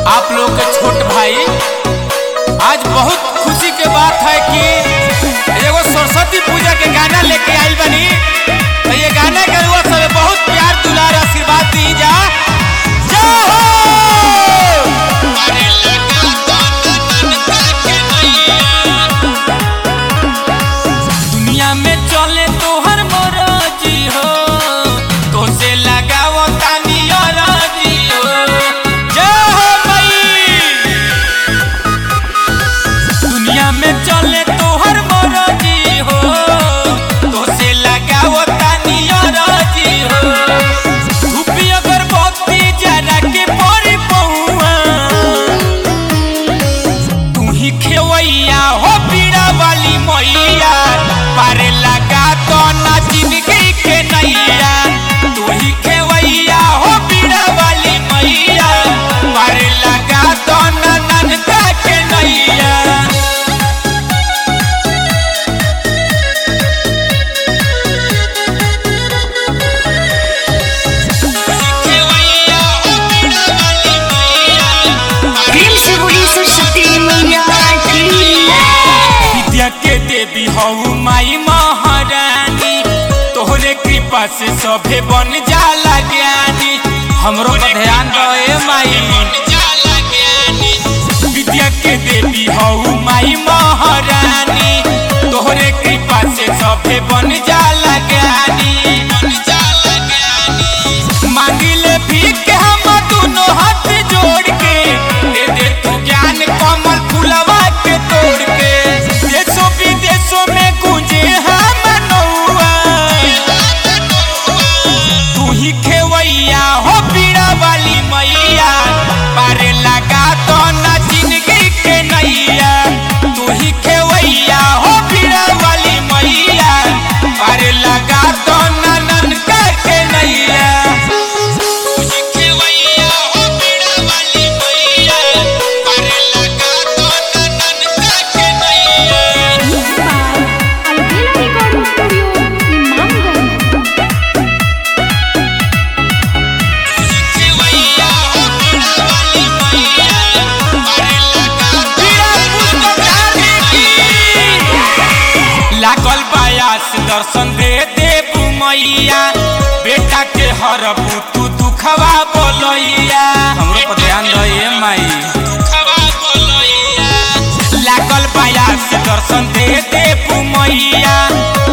आप लोग के छोट भाई आज बहुत खुशी के बात है कि एगो सरस्वती पूजा के गाना लेके आइल बनी। तो ये गाना के रुआ सब बहुत प्यार दुलार आशीर्वाद दी जा। दुनिया में चले तोहर मरजी हो, तो से लगावो तानी अरजी हो। जय हो मई। दुनिया में चले तोहर मरजी हो, तो से लगावो तानी अरजी हो। धूपी अगरबत्ती जरा के परी पहुआ, तू ही खेवैया हो पीड़ा वाली मैया। पारे लगा तो ना जिंदगी के नैया, तू ही खेवैया हो पीड़ा वाली मैया। पारे लगा तो ना ननका के नैया। प्रेम से बोली सरस्वती मैया की। विद्या के देवी हऊ माई महारानी, तोहरे कृपा से सभे बन जाला ज्ञानी। हमरो पर ध्यान दे माई। विद्या के देवी हऊ माई महारानी, तोहरे कृपा से सभे बन जाला ज्ञानी। मांगिले भीख हम दोनों हाथ जोड़ के, दे तू ज्ञान कमल फुलवा के तोड़ के। देशों विदेशों में गूंजे हम नौआ, तू ही खेवैया हो पीड़ा वाली मैया। पारे लगा तो ना जिंदगी के नैया, तू ही खेवैया हो पीड़ा वाली मैया। पारे लगा तो ना ननका के नैया। तू ही खेवैया हो पीड़ा वाली मैया। पारे लगा तो ना ननका के नैया। Albela Recording Studio Imamganj. लागल बायास दर्शन दे देबू मैया, बेटा के हरबू तू दुखवा बोलैया। हमरो पर ध्यान दे माई। लागल बायास दर्शन दे देबू मैया,